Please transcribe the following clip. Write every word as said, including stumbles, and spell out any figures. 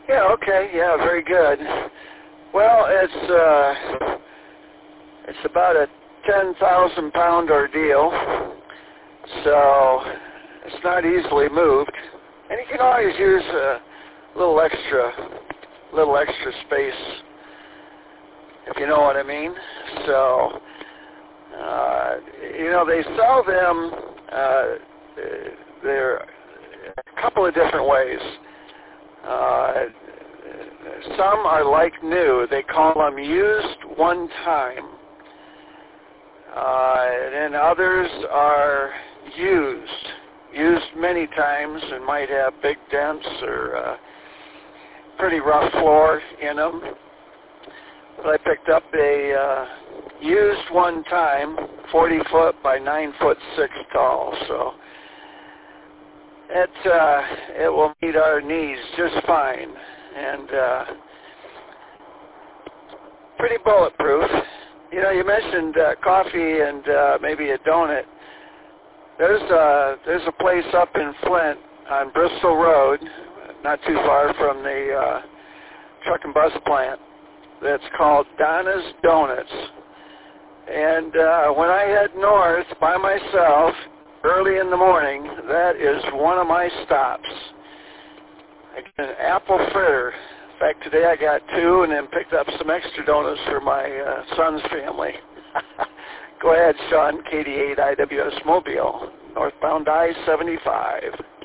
Yeah, okay, yeah, very good. Well, it's uh, it's about a ten thousand pound ordeal, so it's not easily moved, and you can always use a little extra, little extra space, if you know what I mean. So, uh, you know, they sell them. Uh, they're a couple of different ways. Uh, some are like new. They call them used one time. Uh, and others are used. Used many times and might have big dents or uh, pretty rough floor in them. But I picked up a uh, used one time, forty foot by nine foot six tall. So it uh, it will meet our needs just fine, and uh, pretty bulletproof. You know, you mentioned uh, coffee and uh, maybe a donut. There's a there's a place up in Flint on Bristol Road, not too far from the uh, truck and bus plant, that's called Donna's Donuts. And uh, when I head north by myself early in the morning, that is one of my stops. I get an apple fritter. In fact, today I got two and then picked up some extra donuts for my uh, son's family. Go ahead, Sean, K D eight I W S Mobile, northbound I seventy-five.